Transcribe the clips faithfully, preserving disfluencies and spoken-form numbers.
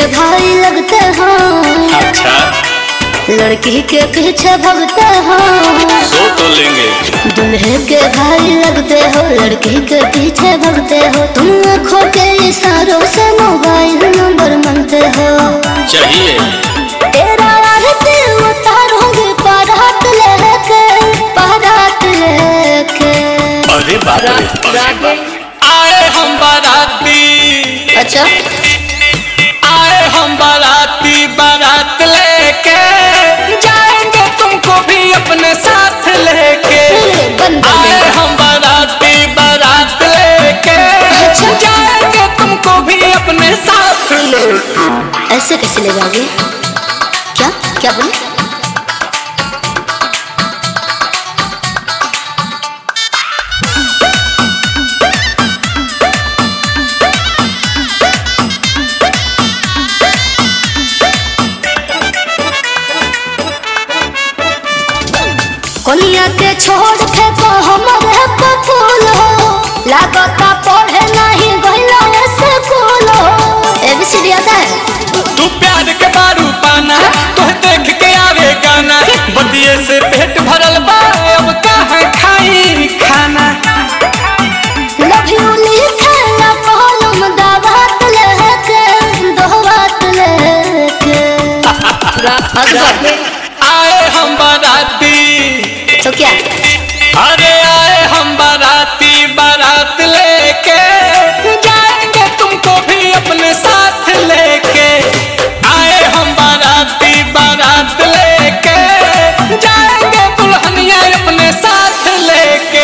के भाई लगते हो। अच्छा, लड़की के पीछे भगते हो। सो तो लेंगे। दूल्हे के भाई लगते हो, लड़की के पीछे भगते हो। तुम आँखों के इशारों से मोबाइल नंबर मांगते हो। चाहिए तेरा आरती उतारूंगी बारात लेके, बारात लेके। अरे बाप रे, आए हम बाराती। अच्छा, आए हम बाराती, बारात लेके जाएंगे तुमको भी अपने साथ लेके। आए हम बाराती, बारात लेके जाएंगे तुमको भी अपने साथ लेके। ऐसे कैसे ले जाओगे? क्या क्या बोले? कोनिया के छोड़ के तो हमारे पपुल हो। लागता पढ़े नहीं गइला स्कूल हो। एबीसीडी आता है? तू प्यार के बारू पाना, तोह देख के आवे गाना। बतिये से पेट भरल बा, अब कहाँ खाई खाना। लव यू लिखे ना कॉलम दावत लेके, दोहरात लेके। आए हम बाराती, तो क्या? अरे आए हम बाराती, बारात लेके जाएंगे तुमको भी अपने साथ लेके। आए हम बाराती, बारात लेके जाएंगे दुल्हनिया अपने साथ लेके।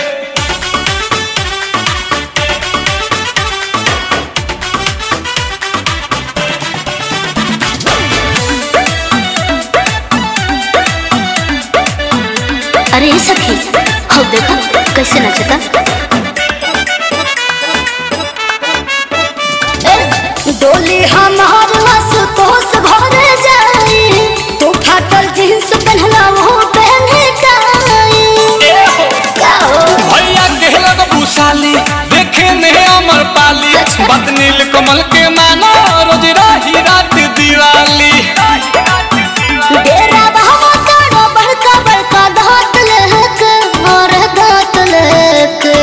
अरे सखी, खुद देखो कैसे नचता। डोली हमार वास्तोस भरे जाई। तू फाटल जींस पहनला वो पहने काई। भैया कहलक भूसाली, देखे में अमर पाली। बात नील कमल के मानो, रोज रही रात दिवाली। डेरा बहवा काड़ो बड़का बड़का दांत लेके, और दांत लेके।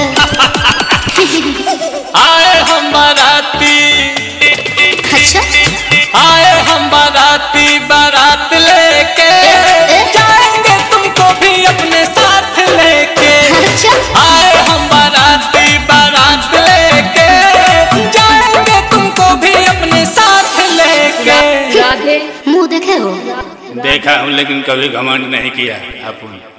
आए हम बाराती, अच्छा, आए हम बाराती, बारात लेके जाएंगे तुमको भी अपने साथ लेके। अच्छा। आए हम बाराती, बारात लेके जाएंगे तुमको भी अपने साथ लेके। मुँह देखे हो? देखा हूँ लेकिन कभी घमंड नहीं किया। आप